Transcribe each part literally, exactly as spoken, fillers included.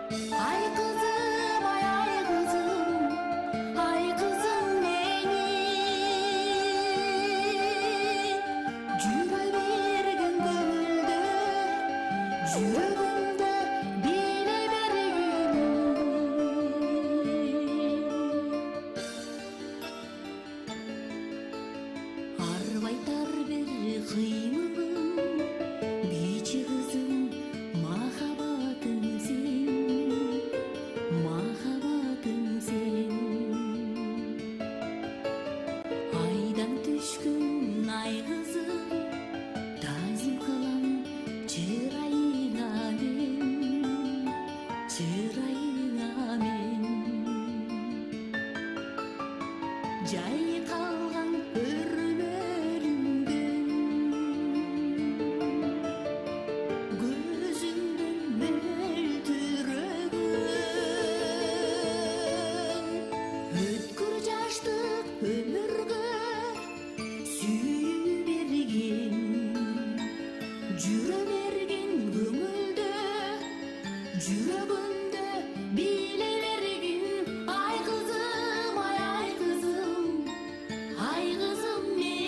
Ay kızım, ay ay kızım, ay kızım benim. Jüre bergin gönülde, жүрегімді биле бергін. Арбайтар бір қимылым, бейчі қызым, махаббатым сен, махаббатым сен. Айдан түшкін ай қызым, тазим қылам чырайыңа мен, чырайыңа мен. Жайқалған өрмелімден, көзімнен мөлтіреген, өткір жаштық өмірге сүйім берген, жүре берген көңілді, жүрегімді биле берген. Ай қызым, ай ай қызым, ай қызым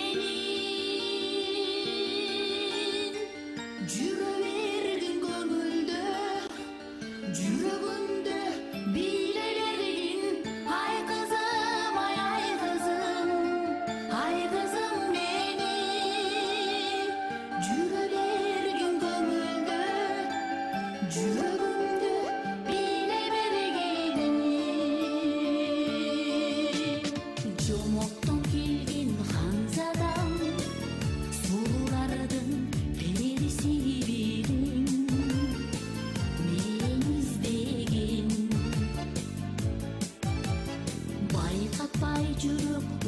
менің. Жүре берген көңілді, жүрегімді биле берген. Ай қызым, ай ай қызым, ай қызым менің. Жүре берген көңілді, жүрегімді биле берген. Жомоктон келген ханзадам, сұлулардың перisi бидің, мен іздеген. Байқатпай жүріп